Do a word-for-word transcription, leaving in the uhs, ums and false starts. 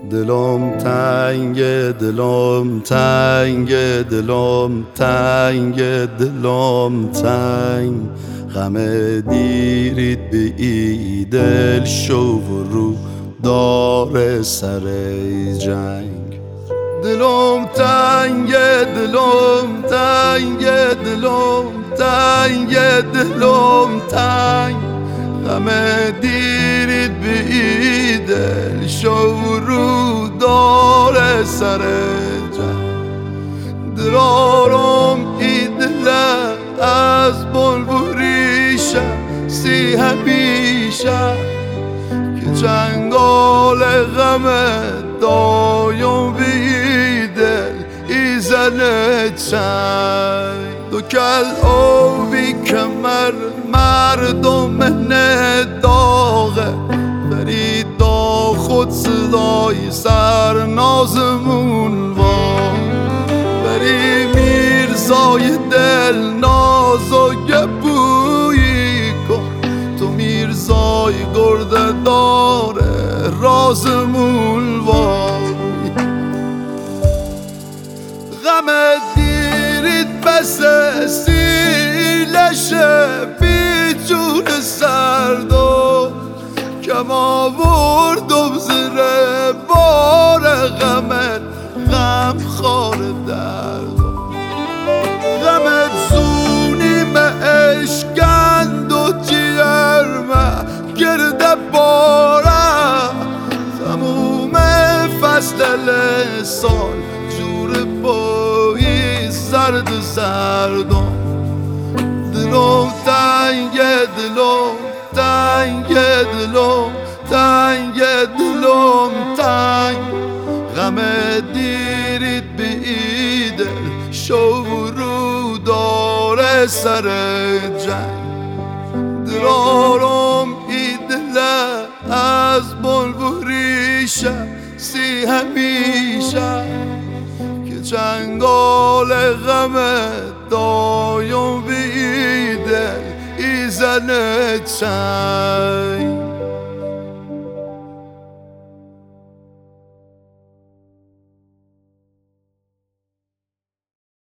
دلم تنگ دلم تنگ دلم تنگ دلم تنگ غم دیرید به ای دل شو و رو دار سر جنگ. دلم تنگ دلم تنگ دلم تنگ دلم تنگ غم دیرید به ای دل شو رو دار سر جنگ. درارم ای دل از بلبوریشه سی همیشه که چنگال غم دایم به ای دل ای زنه چنگ. دو کل آبی کمر مردم نداغه برید دا خود صدای سر نازمون وان بری میرزای دل ناز و گپویی کن تو میرزای گرده داره رازمون وان. غم دیرید بس سیلشه بی جون سردو کم آوردم زیر بار غمت غم خار درد. غمت زونیم اشکند و جیرمه گرده باره تموم فصل سال جور پایی زرد و زردم. دلم تنگ دلم تنگ دلم تنگ دلم تنگ غم دیرید به ای دل شو رو داره سر جنگ. درارم ای دل از بلبوریشه سی همیشه که چنگال غم دایم به ای دل ای زنه چنگ.